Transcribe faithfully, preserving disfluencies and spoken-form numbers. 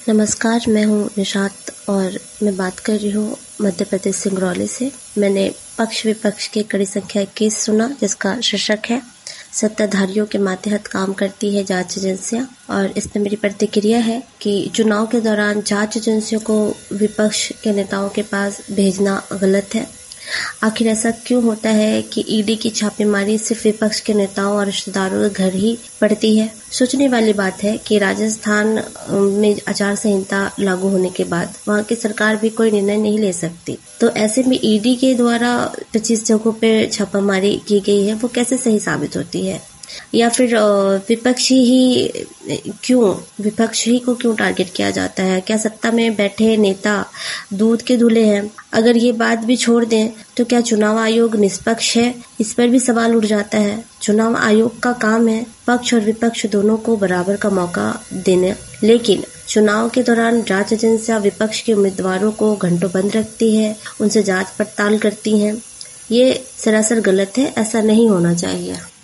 नमस्कार, मैं हूँ निशात और मैं बात कर रही हूँ मध्य प्रदेश सिंगरौली से। मैंने पक्ष विपक्ष की कड़ी संख्या इक्कीस सुना, जिसका शीर्षक है सत्ताधारियों के मातहत काम करती है जांच एजेंसियां। और इसमें मेरी प्रतिक्रिया है कि चुनाव के दौरान जांच एजेंसियों को विपक्ष के नेताओं के पास भेजना गलत है। आखिर ऐसा क्यों होता है कि ईडी की छापेमारी सिर्फ विपक्ष के नेताओं और रिश्तेदारों के घर ही पड़ती है। सोचने वाली बात है कि राजस्थान में आचार संहिता लागू होने के बाद वहां की सरकार भी कोई निर्णय नहीं ले सकती, तो ऐसे में ईडी के द्वारा पच्चीस जगहों पे छापामारी की गई है, वो कैसे सही साबित होती है? या फिर विपक्षी ही क्यों विपक्ष ही को क्यों टारगेट किया जाता है? क्या सत्ता में बैठे नेता दूध के धुले हैं? अगर ये बात भी छोड़ दें तो क्या चुनाव आयोग निष्पक्ष है? इस पर भी सवाल उठ जाता है। चुनाव आयोग का काम है पक्ष और विपक्ष दोनों को बराबर का मौका देने, लेकिन चुनाव के दौरान जांच एजेंसियां विपक्ष के उम्मीदवारों को घंटों बंद रखती है, उनसे जांच पड़ताल करती हैं। ये सरासर गलत है, ऐसा नहीं होना चाहिए।